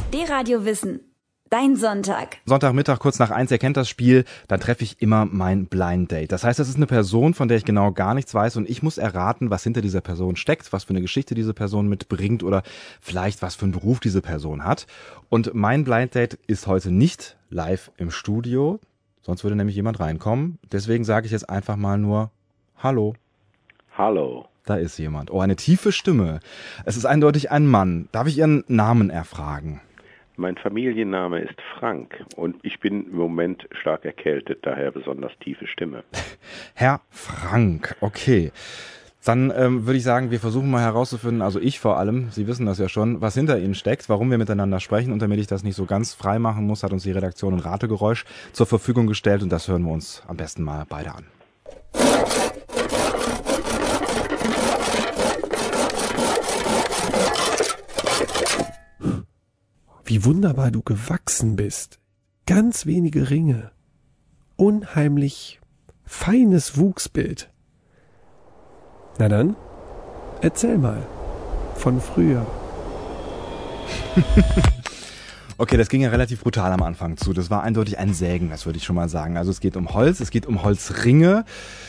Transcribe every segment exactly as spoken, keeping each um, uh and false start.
D-Radio Wissen. Dein Sonntag. Sonntagmittag, kurz nach eins, ihr kennt das Spiel, dann treffe ich immer mein Blind Date. Das heißt, das ist eine Person, von der ich genau gar nichts weiß und ich muss erraten, was hinter dieser Person steckt, was für eine Geschichte diese Person mitbringt oder vielleicht was für einen Beruf diese Person hat. Und mein Blind Date ist heute nicht live im Studio, sonst würde nämlich jemand reinkommen. Deswegen sage ich jetzt einfach mal nur Hallo. Hallo. Da ist jemand. Oh, eine tiefe Stimme. Es ist eindeutig ein Mann. Darf ich Ihren Namen erfragen? Mein Familienname ist Frank und ich bin im Moment stark erkältet, daher besonders tiefe Stimme. Herr Frank, okay. Dann ähm, würde ich sagen, wir versuchen mal herauszufinden, also ich vor allem, Sie wissen das ja schon, was hinter Ihnen steckt, warum wir miteinander sprechen. Und damit ich das nicht so ganz frei machen muss, hat uns die Redaktion ein Rategeräusch zur Verfügung gestellt und das hören wir uns am besten mal beide an. Wie wunderbar du gewachsen bist. Ganz wenige Ringe. Unheimlich feines Wuchsbild. Na dann, erzähl mal. Von früher. Okay, das ging ja relativ brutal am Anfang zu. Das war eindeutig ein Sägen, das würde ich schon mal sagen. Also es geht um Holz, es geht um Holzringe.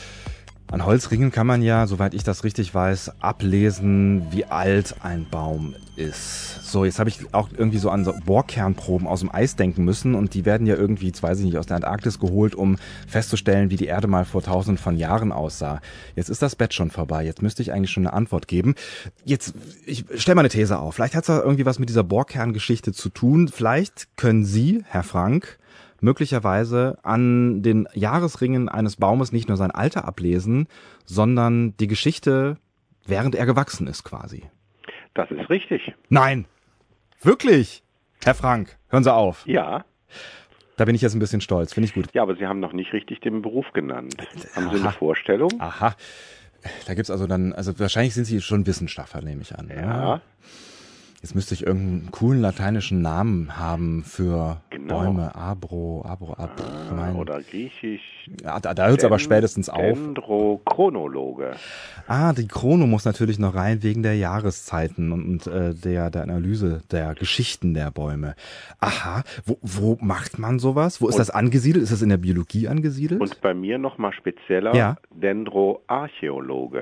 An Holzringen kann man ja, soweit ich das richtig weiß, ablesen, wie alt ein Baum ist. So, jetzt habe ich auch irgendwie so an so Bohrkernproben aus dem Eis denken müssen und die werden ja irgendwie, jetzt weiß ich nicht, aus der Antarktis geholt, um festzustellen, wie die Erde mal vor tausenden von Jahren aussah. Jetzt ist das Bett schon vorbei, jetzt müsste ich eigentlich schon eine Antwort geben. Jetzt, ich stell mal eine These auf. Vielleicht hat es da irgendwie was mit dieser Bohrkerngeschichte zu tun. Vielleicht können Sie, Herr Frank, möglicherweise an den Jahresringen eines Baumes nicht nur sein Alter ablesen, sondern die Geschichte, während er gewachsen ist quasi. Das ist richtig. Nein, wirklich? Herr Frank, hören Sie auf. Ja. Da bin ich jetzt ein bisschen stolz, finde ich gut. Ja, aber Sie haben noch nicht richtig den Beruf genannt. Haben Aha. Sie eine Vorstellung? Aha, da gibt's also dann, also wahrscheinlich sind Sie schon Wissenschaftler, nehme ich an. Ja. Ja. Jetzt müsste ich irgendeinen coolen lateinischen Namen haben für Genau. Bäume. Abro, Abro, Ab. Ah, mein, oder griechisch. ja, da da hört es aber spätestens auf. Dendrochronologe. Ah, die Chrono muss natürlich noch rein wegen der Jahreszeiten und, und äh, der, der Analyse der Geschichten der Bäume. Aha, wo, wo macht man sowas? Wo ist Und- das angesiedelt? Ist das in der Biologie angesiedelt? Und bei mir nochmal spezieller Ja. Dendroarchäologe.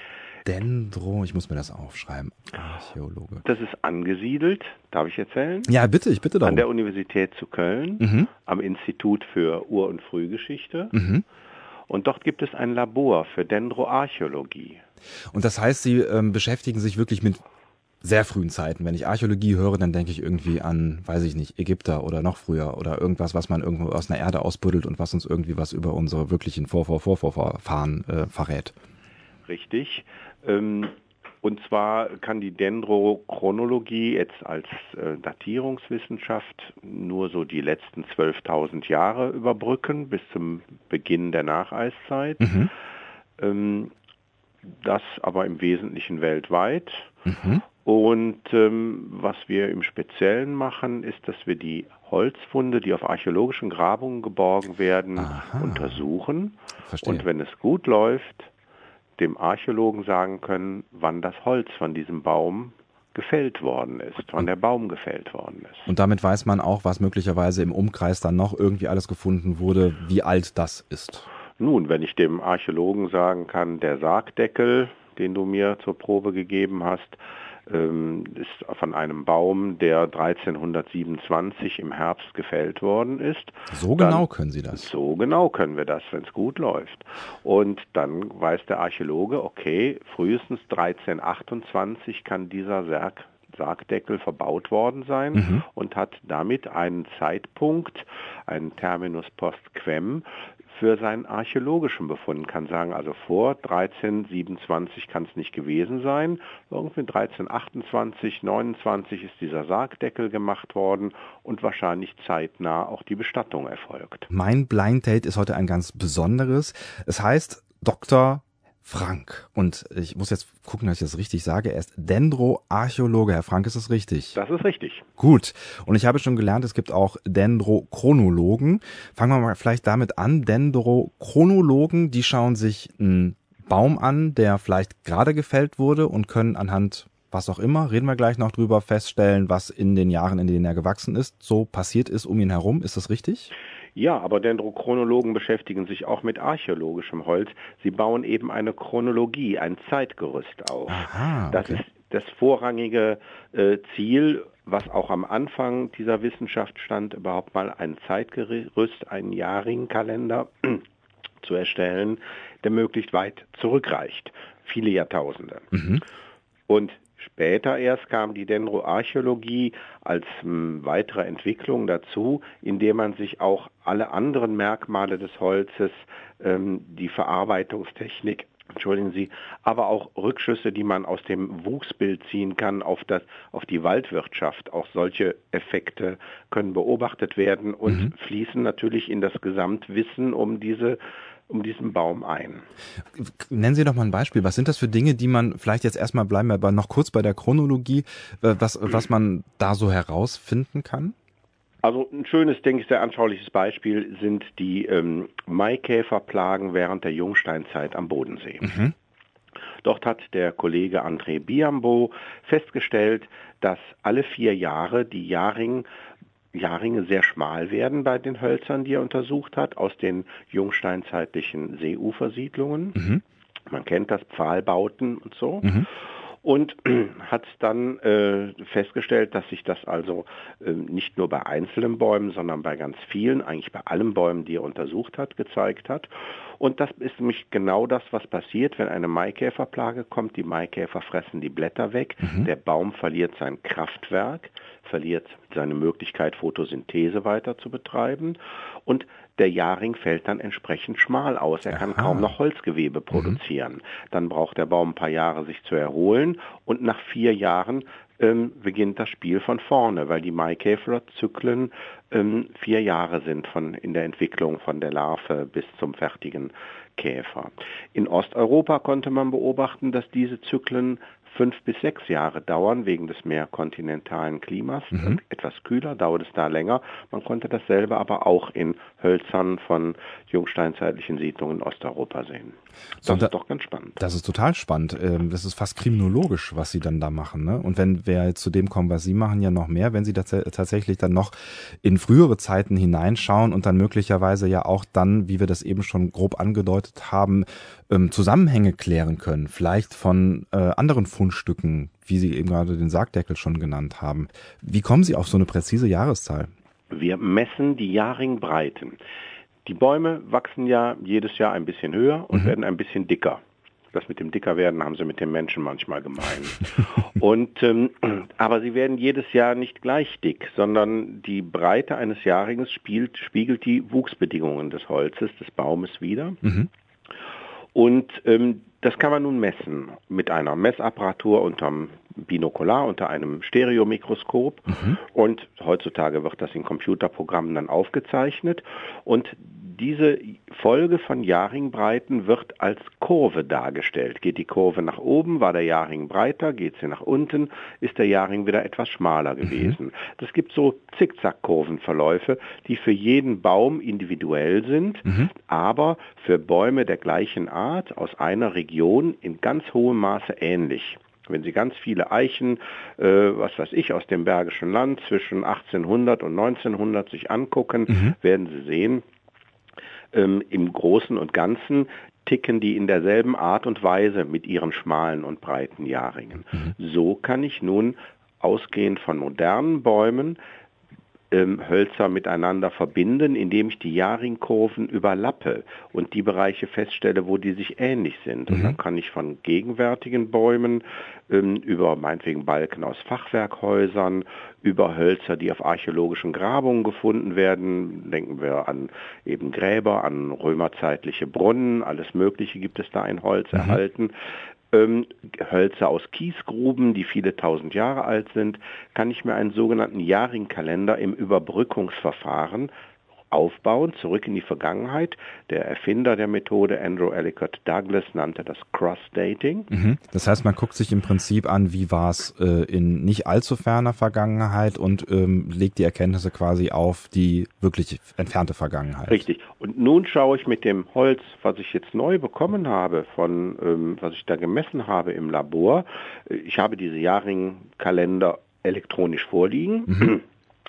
Dendro, ich muss mir das aufschreiben. Archäologe. Das ist angesiedelt, darf ich erzählen? Ja, bitte, ich bitte darum. An der Universität zu Köln, Mhm. am Institut für Ur- und Frühgeschichte. Mhm. Und dort gibt es ein Labor für Dendroarchäologie. Und das heißt, Sie ähm, beschäftigen sich wirklich mit sehr frühen Zeiten. Wenn ich Archäologie höre, dann denke ich irgendwie an, weiß ich nicht, Ägypter oder noch früher oder irgendwas, was man irgendwo aus einer Erde ausbuddelt und was uns irgendwie was über unsere wirklichen Vor-Vor-Vor-Vorfahren äh, verrät. Richtig. Ähm, und zwar kann die Dendrochronologie jetzt als äh, Datierungswissenschaft nur so die letzten zwölftausend Jahre überbrücken, bis zum Beginn der Nacheiszeit. Mhm. Ähm, das aber im Wesentlichen weltweit. Mhm. Und ähm, was wir im Speziellen machen, ist, dass wir die Holzfunde, die auf archäologischen Grabungen geborgen werden, Aha. untersuchen. Verstehe. Und wenn es gut läuft, dem Archäologen sagen können, wann das Holz von diesem Baum gefällt worden ist, wann der Baum gefällt worden ist. Und damit weiß man auch, was möglicherweise im Umkreis dann noch irgendwie alles gefunden wurde, wie alt das ist. Nun, wenn ich dem Archäologen sagen kann, der Sargdeckel, den du mir zur Probe gegeben hast, ähm, ist von einem Baum, der dreizehnhundertsiebenundzwanzig im Herbst gefällt worden ist. So Dann- genau können Sie das. So genau können wir das, wenn es gut läuft. Und dann weiß der Archäologe, okay, frühestens dreizehnhundertachtundzwanzig kann dieser Sarg, Sargdeckel verbaut worden sein Mhm. und hat damit einen Zeitpunkt, einen Terminus post quem, für seinen archäologischen Befund. Kann sagen, also vor dreizehnhundertsiebenundzwanzig kann es nicht gewesen sein. Irgendwie dreizehnhundertachtundzwanzig, neunundzwanzig ist dieser Sargdeckel gemacht worden und wahrscheinlich zeitnah auch die Bestattung erfolgt. Mein Blind Date ist heute ein ganz besonderes. Es heißt Doktor Frank. Und ich muss jetzt gucken, dass ich das richtig sage. Er ist Dendroarchäologe. Herr Frank, ist das richtig? Das ist richtig. Gut. Und ich habe schon gelernt, es gibt auch Dendrochronologen. Fangen wir mal vielleicht damit an. Dendrochronologen, die schauen sich einen Baum an, der vielleicht gerade gefällt wurde und können anhand was auch immer, reden wir gleich noch drüber, feststellen, was in den Jahren, in denen er gewachsen ist, so passiert ist um ihn herum. Ist das richtig? Ja, aber Dendrochronologen beschäftigen sich auch mit archäologischem Holz. Sie bauen eben eine Chronologie, ein Zeitgerüst auf. Aha, okay. Das ist das vorrangige äh, Ziel, was auch am Anfang dieser Wissenschaft stand, überhaupt mal ein Zeitgerüst, einen Jahrringkalender zu erstellen, der möglichst weit zurückreicht, viele Jahrtausende. Mhm. Und später erst kam die Dendroarchäologie als m, weitere Entwicklung dazu, indem man sich auch alle anderen Merkmale des Holzes, ähm, die Verarbeitungstechnik, entschuldigen Sie, aber auch Rückschlüsse, die man aus dem Wuchsbild ziehen kann auf das, auf die Waldwirtschaft. Auch solche Effekte können beobachtet werden und mhm. fließen natürlich in das Gesamtwissen um diese um diesen Baum ein. Nennen Sie doch mal ein Beispiel. Was sind das für Dinge, die man vielleicht jetzt erstmal bleiben wir aber noch kurz bei der Chronologie, was, was man da so herausfinden kann? Also ein schönes, denke ich, sehr anschauliches Beispiel sind die ähm, Maikäferplagen während der Jungsteinzeit am Bodensee. Mhm. Dort hat der Kollege André Biambo festgestellt, dass alle vier Jahre die Jahrring Jahrringe sehr schmal werden bei den Hölzern, die er untersucht hat, aus den jungsteinzeitlichen Seeufersiedlungen. Mhm. Man kennt das, Pfahlbauten und so. Mhm. Und hat dann äh, festgestellt, dass sich das also äh, nicht nur bei einzelnen Bäumen, sondern bei ganz vielen, eigentlich bei allen Bäumen, die er untersucht hat, gezeigt hat. Und das ist nämlich genau das, was passiert, wenn eine Maikäferplage kommt. Die Maikäfer fressen die Blätter weg, mhm. der Baum verliert sein Kraftwerk, verliert seine Möglichkeit, Photosynthese weiter zu betreiben und der Jahrring fällt dann entsprechend schmal aus. Er kann Aha. kaum noch Holzgewebe produzieren. Mhm. Dann braucht der Baum ein paar Jahre, sich zu erholen und nach vier Jahren ähm, beginnt das Spiel von vorne, weil die Maikäferzyklen ähm, vier Jahre sind von in der Entwicklung von der Larve bis zum fertigen Käfer. In Osteuropa konnte man beobachten, dass diese Zyklen fünf bis sechs Jahre dauern, wegen des mehr kontinentalen Klimas. Mhm. Etwas kühler dauert es da länger. Man konnte dasselbe aber auch in Hölzern von jungsteinzeitlichen Siedlungen in Osteuropa sehen. Das so, da, ist doch ganz spannend. Das ist total spannend. Das ist fast kriminologisch, was Sie dann da machen. Ne? Und wenn wir jetzt zu dem kommen, was Sie machen, ja noch mehr, wenn Sie tats- tatsächlich dann noch in frühere Zeiten hineinschauen und dann möglicherweise ja auch dann, wie wir das eben schon grob angedeutet haben, Zusammenhänge klären können, vielleicht von äh, anderen Fundstücken, wie Sie eben gerade den Sargdeckel schon genannt haben. Wie kommen Sie auf so eine präzise Jahreszahl? Wir messen die Jahrringbreiten. Die Bäume wachsen ja jedes Jahr ein bisschen höher und mhm. werden ein bisschen dicker. Das mit dem Dickerwerden haben sie mit dem Menschen manchmal gemein. und ähm, aber sie werden jedes Jahr nicht gleich dick, sondern die Breite eines Jahrringes spielt, spiegelt die Wuchsbedingungen des Holzes, des Baumes wider. Mhm. Und ähm, das kann man nun messen mit einer Messapparatur unterm Binokular, unter einem Stereomikroskop. Mhm. Und heutzutage wird das in Computerprogrammen dann aufgezeichnet. Und diese Folge von Jahrringbreiten wird als Kurve dargestellt. Geht die Kurve nach oben, war der Jahrring breiter, geht sie nach unten, ist der Jahrring wieder etwas schmaler gewesen. Es mhm. gibt so Zickzackkurvenverläufe, die für jeden Baum individuell sind, mhm. aber für Bäume der gleichen Art aus einer Region in ganz hohem Maße ähnlich. Wenn Sie ganz viele Eichen, äh, was weiß ich, aus dem Bergischen Land zwischen achtzehnhundert und neunzehnhundert sich angucken, mhm. werden Sie sehen, ähm, im Großen und Ganzen ticken die in derselben Art und Weise mit ihren schmalen und breiten Jahrringen. Mhm. So kann ich nun ausgehend von modernen Bäumen Ähm, Hölzer miteinander verbinden, indem ich die Jahrringkurven überlappe und die Bereiche feststelle, wo die sich ähnlich sind. Mhm. Und dann kann ich von gegenwärtigen Bäumen ähm, über meinetwegen Balken aus Fachwerkhäusern, über Hölzer, die auf archäologischen Grabungen gefunden werden, denken wir an eben Gräber, an römerzeitliche Brunnen, alles Mögliche gibt es da in Holz mhm. erhalten. Ähm, Hölzer aus Kiesgruben, die viele tausend Jahre alt sind, kann ich mir einen sogenannten Jahrringkalender im Überbrückungsverfahren aufbauen, zurück in die Vergangenheit. Der Erfinder der Methode, Andrew Ellicott Douglas, nannte das Cross-Dating. Mhm. Das heißt, man guckt sich im Prinzip an, wie war es äh, in nicht allzu ferner Vergangenheit und ähm, legt die Erkenntnisse quasi auf die wirklich entfernte Vergangenheit. Richtig. Und nun schaue ich mit dem Holz, was ich jetzt neu bekommen habe, von ähm, was ich da gemessen habe im Labor. Ich habe diese Jahrringkalender elektronisch vorliegen. Mhm.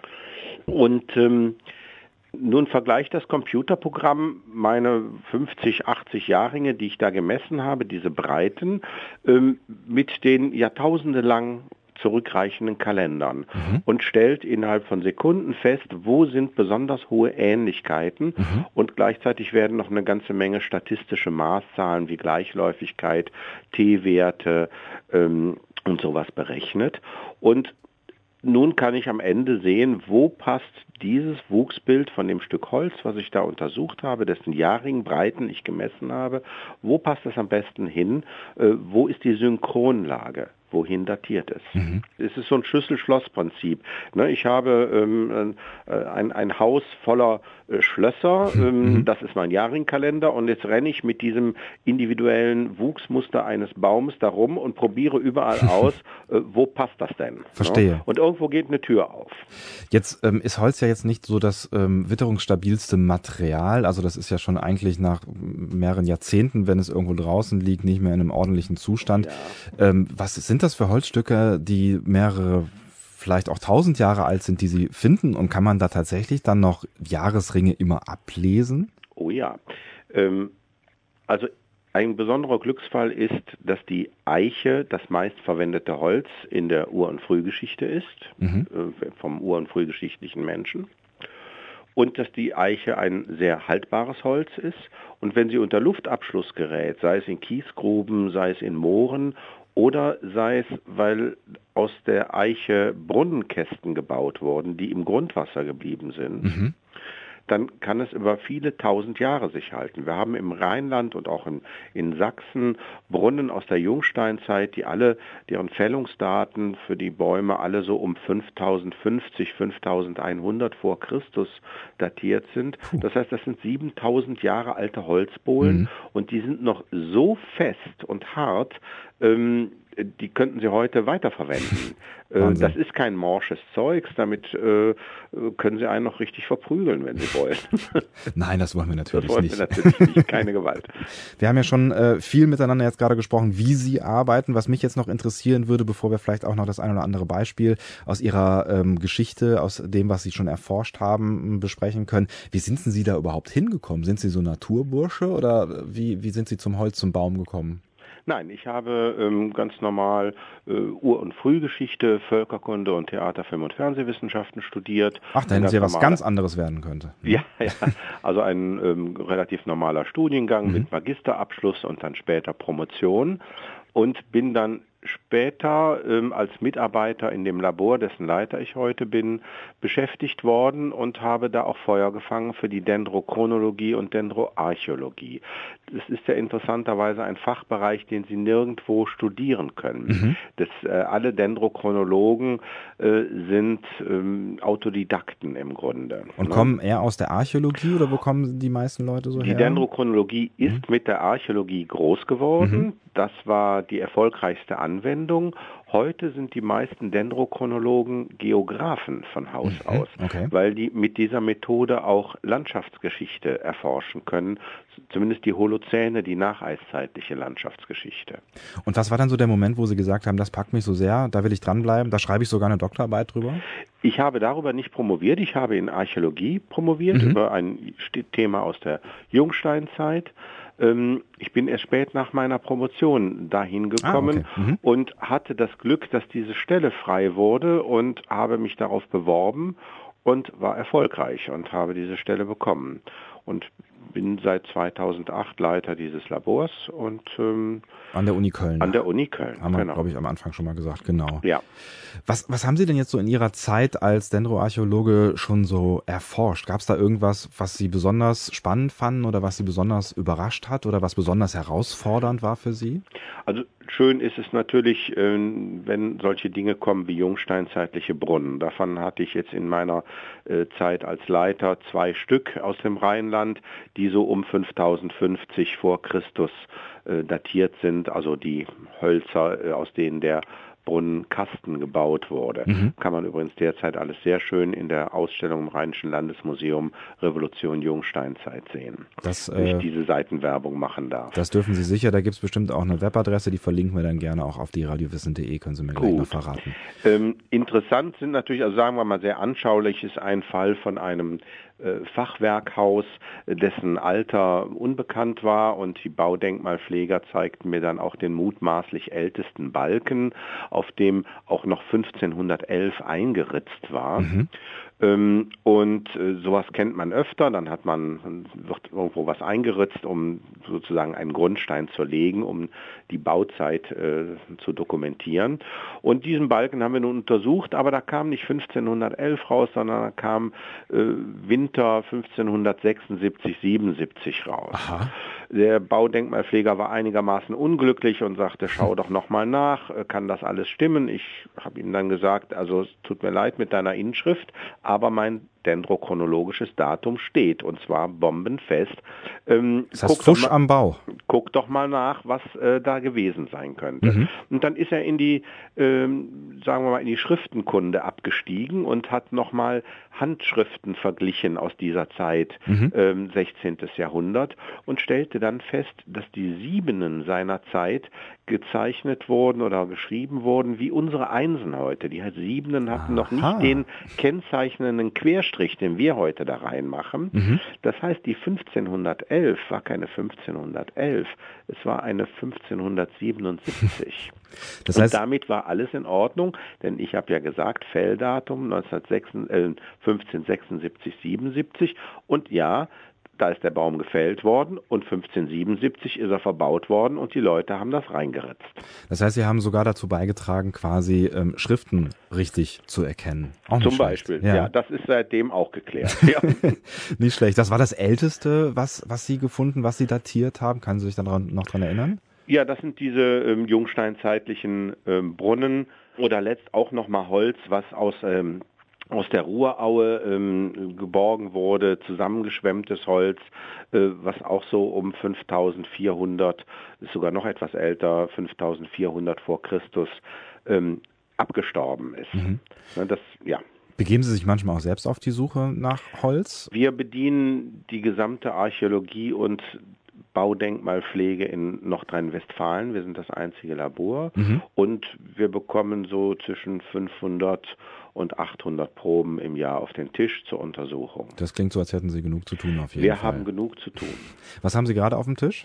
Und ähm, nun vergleicht das Computerprogramm meine fünfzig, achtzig Jahrringe, die ich da gemessen habe, diese Breiten, ähm, mit den jahrtausendelang zurückreichenden Kalendern mhm. und stellt innerhalb von Sekunden fest, wo sind besonders hohe Ähnlichkeiten mhm. und gleichzeitig werden noch eine ganze Menge statistische Maßzahlen wie Gleichläufigkeit, T-Werte ähm, und sowas berechnet. Und nun kann ich am Ende sehen, wo passt dieses Wuchsbild von dem Stück Holz, was ich da untersucht habe, dessen Jahrringbreiten ich gemessen habe, wo passt es am besten hin, äh, wo ist die Synchronlage? Wohin datiert es? Mhm. Es ist so ein Schlüssel-Schloss-Prinzip. Ne, ich habe ähm, ein, ein Haus voller äh, Schlösser, ähm, mhm. das ist mein Jahrringkalender und jetzt renne ich mit diesem individuellen Wuchsmuster eines Baumes darum und probiere überall aus, äh, wo passt das denn? Verstehe. Ne? Und irgendwo geht eine Tür auf. Jetzt ähm, ist Holz ja jetzt nicht so das ähm, witterungsstabilste Material, also das ist ja schon eigentlich nach mehreren Jahrzehnten, wenn es irgendwo draußen liegt, nicht mehr in einem ordentlichen Zustand. Ja. Ähm, was sind das für Holzstücke, die mehrere, vielleicht auch tausend Jahre alt sind, die Sie finden? Und kann man da tatsächlich dann noch Jahresringe immer ablesen? Oh ja. Ähm, also ein besonderer Glücksfall ist, dass die Eiche das meistverwendete Holz in der Ur- und Frühgeschichte ist, mhm. äh, vom ur- und frühgeschichtlichen Menschen. Und dass die Eiche ein sehr haltbares Holz ist. Und wenn sie unter Luftabschluss gerät, sei es in Kiesgruben, sei es in Mooren, oder sei es, weil aus der Eiche Brunnenkästen gebaut wurden, die im Grundwasser geblieben sind, mhm. dann kann es über viele tausend Jahre sich halten. Wir haben im Rheinland und auch in, in Sachsen Brunnen aus der Jungsteinzeit, die alle, deren Fällungsdaten für die Bäume alle so um fünftausendfünfzig, fünftausendeinhundert vor Christus datiert sind. Das heißt, das sind siebentausend Jahre alte Holzbohlen mhm. und die sind noch so fest und hart, ähm, die könnten Sie heute weiterverwenden. äh, das ist kein morsches Zeugs, damit äh, können Sie einen noch richtig verprügeln, wenn Sie wollen. Nein, das wollen wir natürlich das wollen nicht. Wir natürlich nicht. Keine Gewalt. Wir haben ja schon äh, viel miteinander jetzt gerade gesprochen, wie Sie arbeiten. Was mich jetzt noch interessieren würde, bevor wir vielleicht auch noch das ein oder andere Beispiel aus Ihrer ähm, Geschichte, aus dem, was Sie schon erforscht haben, besprechen können. Wie sind denn Sie da überhaupt hingekommen? Sind Sie so Naturbursche oder wie, wie sind Sie zum Holz, zum Baum gekommen? Nein, ich habe ähm, ganz normal äh, Ur- und Frühgeschichte, Völkerkunde und Theater-, Film- und Fernsehwissenschaften studiert. Ach, da hätten Sie ja was ganz anderes werden könnte. Ja, ja, also ein ähm, relativ normaler Studiengang mhm. mit Magisterabschluss und dann später Promotion und bin dann später ähm, als Mitarbeiter in dem Labor, dessen Leiter ich heute bin, beschäftigt worden und habe da auch Feuer gefangen für die Dendrochronologie und Dendroarchäologie. Das ist ja interessanterweise ein Fachbereich, den Sie nirgendwo studieren können. Mhm. Das, äh, alle Dendrochronologen äh, sind ähm, Autodidakten im Grunde. Und ne? kommen eher aus der Archäologie oder wo kommen die meisten Leute so die her? Die Dendrochronologie mhm. ist mit der Archäologie groß geworden. Mhm. Das war die erfolgreichste Anwendung. Heute sind die meisten Dendrochronologen Geografen von Haus mhm. aus, okay. weil die mit dieser Methode auch Landschaftsgeschichte erforschen können, zumindest die Holozäne, die nacheiszeitliche Landschaftsgeschichte. Und was war dann so der Moment, wo Sie gesagt haben, das packt mich so sehr, da will ich dranbleiben, da schreibe ich sogar eine Doktorarbeit drüber? Ich habe darüber nicht promoviert, ich habe in Archäologie promoviert, mhm. über ein Thema aus der Jungsteinzeit. Ich bin erst spät nach meiner Promotion dahin gekommen ah, okay. mhm. und hatte das Glück, dass diese Stelle frei wurde und habe mich darauf beworben und war erfolgreich und habe diese Stelle bekommen. Und bin seit zweitausendacht Leiter dieses Labors und ähm, an der Uni Köln. An der Uni Köln, haben wir, genau. glaube ich, am Anfang schon mal gesagt, genau. Ja. Was, was haben Sie denn jetzt so in Ihrer Zeit als Dendroarchäologe schon so erforscht? Gab es da irgendwas, was Sie besonders spannend fanden oder was Sie besonders überrascht hat oder was besonders herausfordernd war für Sie? Also schön ist es natürlich, wenn solche Dinge kommen wie jungsteinzeitliche Brunnen. Davon hatte ich jetzt in meiner Zeit als Leiter zwei Stück aus dem Rheinland, die so um fünftausendfünfzig vor Christus datiert sind, also die Hölzer, aus denen der Brunnenkasten gebaut wurde. Mhm. Kann man übrigens derzeit alles sehr schön in der Ausstellung im Rheinischen Landesmuseum Revolution Jungsteinzeit sehen. Das, wenn ich äh, diese Seitenwerbung machen darf. Das dürfen Sie sicher, da gibt es bestimmt auch eine Webadresse, die verlinken wir dann gerne auch auf die radiowissen punkt de, können Sie mir gleich Gut. noch verraten. Ähm, interessant sind natürlich, also sagen wir mal sehr anschaulich, ist ein Fall von einem äh, Fachwerkhaus, dessen Alter unbekannt war, und die Baudenkmalpfleger zeigten mir dann auch den mutmaßlich ältesten Balken, auf dem auch noch fünfzehnhundertelf eingeritzt war. Mhm. Ähm, und äh, sowas kennt man öfter, dann hat man, wird irgendwo was eingeritzt, um sozusagen einen Grundstein zu legen, um die Bauzeit äh, zu dokumentieren. Und diesen Balken haben wir nun untersucht, aber da kam nicht fünfzehnhundertelf raus, sondern da kam äh, Winter fünfzehnhundertsechsundsiebzig, siebenundsiebzig raus. Aha. Der Baudenkmalpfleger war einigermaßen unglücklich und sagte, schau doch nochmal nach, kann das alles stimmen? Ich habe ihm dann gesagt, also es tut mir leid mit deiner Inschrift, aber mein dendrochronologisches Datum steht, und zwar bombenfest. Ähm, das heißt Fusch mal, am Bau. Guck doch mal nach, was äh, da gewesen sein könnte. Mhm. Und dann ist er in die, ähm, sagen wir mal, in die Schriftenkunde abgestiegen und hat nochmal Handschriften verglichen aus dieser Zeit, mhm. ähm, sechzehnten. Jahrhundert, und stellte dann fest, dass die Siebenen seiner Zeit gezeichnet wurden oder geschrieben wurden wie unsere Einsen heute. Die Siebenen hatten Aha. noch nicht den kennzeichnenden Querstrich, den wir heute da reinmachen. Mhm. Das heißt, die fünfzehnhundertelf war keine fünfzehnhundertelf, es war eine fünfzehnhundertsiebenundsiebzig. Das heißt, und damit war alles in Ordnung, denn ich habe ja gesagt, Felldatum fünfzehnhundertsechsundsiebzig, siebenundsiebzig, und ja, da ist der Baum gefällt worden und fünfzehnhundertsiebenundsiebzig ist er verbaut worden und die Leute haben das reingeritzt. Das heißt, Sie haben sogar dazu beigetragen, quasi ähm, Schriften richtig zu erkennen. Auch Zum nicht Beispiel, ja. ja. Das ist seitdem auch geklärt. Ja. Nicht schlecht. Das war das Älteste, was, was Sie gefunden, was Sie datiert haben. Können Sie sich daran noch dran erinnern? Ja, das sind diese ähm, jungsteinzeitlichen ähm, Brunnen oder letzt auch nochmal Holz, was aus ähm, aus der Ruhraue ähm, geborgen wurde, zusammengeschwemmtes Holz, äh, was auch so um fünftausendvierhundert, ist sogar noch etwas älter, fünftausendvierhundert vor Christus ähm, abgestorben ist. Mhm. Ne, das, ja. Begeben Sie sich manchmal auch selbst auf die Suche nach Holz? Wir bedienen die gesamte Archäologie und Baudenkmalpflege in Nordrhein-Westfalen. Wir sind das einzige Labor, mhm. und wir bekommen so zwischen fünfhundert und achthundert Proben im Jahr auf den Tisch zur Untersuchung. Das klingt so, als hätten Sie genug zu tun auf jeden wir Fall. Wir haben genug zu tun. Was haben Sie gerade auf dem Tisch?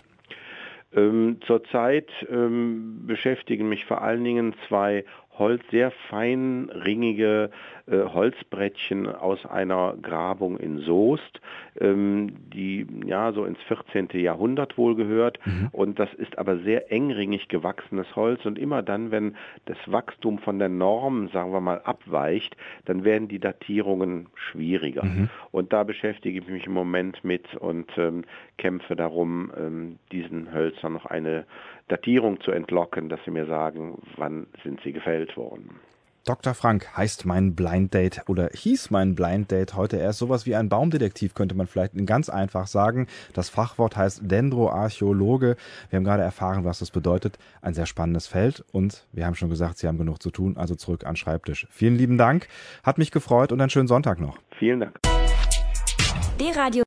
Ähm, zurzeit ähm, beschäftigen mich vor allen Dingen zwei Holz, sehr feinringige äh, Holzbrettchen aus einer Grabung in Soest, ähm, die ja so ins vierzehnten. Jahrhundert wohl gehört. Mhm. Und das ist aber sehr engringig gewachsenes Holz, und immer dann, wenn das Wachstum von der Norm, sagen wir mal, abweicht, dann werden die Datierungen schwieriger. Mhm. Und da beschäftige ich mich im Moment mit und ähm, kämpfe darum, ähm, diesen Hölzern noch eine Datierung zu entlocken, dass sie mir sagen, wann sind sie gefällt worden. Doktor Frank heißt mein Blind Date oder hieß mein Blind Date heute erst. Sowas wie ein Baumdetektiv könnte man vielleicht ganz einfach sagen. Das Fachwort heißt Dendroarchäologe. Wir haben gerade erfahren, was das bedeutet. Ein sehr spannendes Feld, und wir haben schon gesagt, Sie haben genug zu tun, also zurück an den Schreibtisch. Vielen lieben Dank, hat mich gefreut und einen schönen Sonntag noch. Vielen Dank. Die Radio